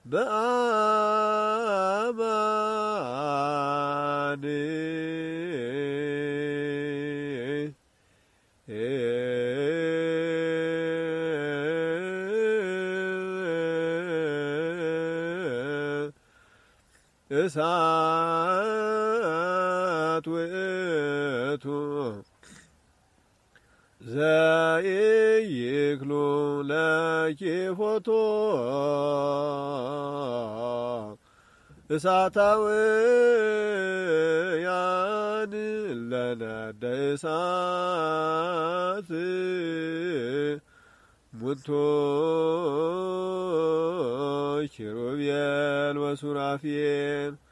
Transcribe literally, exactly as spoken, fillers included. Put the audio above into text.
በአማን እሳት ውእቱ ዘኢይክሉ ለኪፎቶ እሳታውያን ለነደ እሳት ሙንቶ ኪሩቤል ወሱራፌል